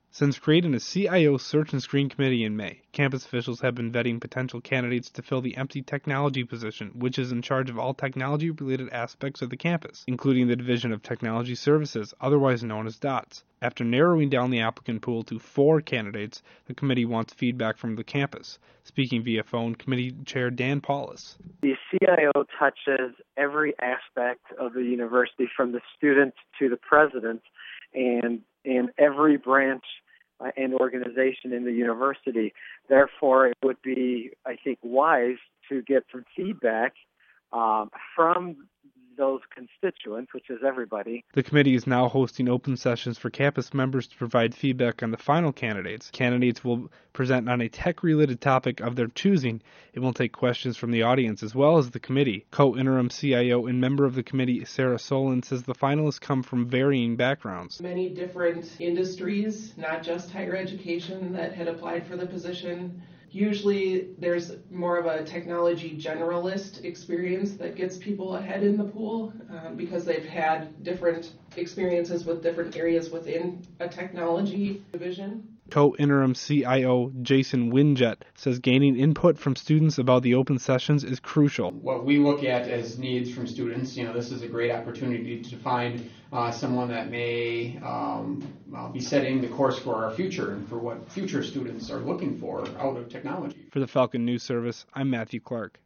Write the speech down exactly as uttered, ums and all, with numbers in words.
Since creating a C I O search and screen committee in May, campus officials have been vetting potential candidates to fill the empty technology position, which is in charge of all technology-related aspects of the campus, including the Division of Technology Services, otherwise known as D O T S. After narrowing down the applicant pool to four candidates, the committee wants feedback from the campus. Speaking via phone, Committee Chair Dan Paulus. The C I O touches every aspect of the university, from the student to the president, and in every branch uh, and organization in the university. Therefore, it would be, I think, wise to get some feedback um, from those constituents, which is everybody. The committee is now hosting open sessions for campus members to provide feedback on the final candidates. Candidates will present on a tech-related topic of their choosing. It will take questions from the audience as well as the committee. Co-interim C I O and member of the committee, Sarah Solon, says the finalists come from varying backgrounds. Many different industries, not just higher education, that had applied for the position. Usually there's more of a technology generalist experience that gets people ahead in the pool um, because they've had different experiences with different areas within a technology division. Co-interim C I O Jason Winjet says gaining input from students about the open sessions is crucial. What we look at as needs from students, you know, this is a great opportunity to find uh, someone that may um, uh, be setting the course for our future and for what future students are looking for out of technology. For the Falcon News Service, I'm Matthew Clark.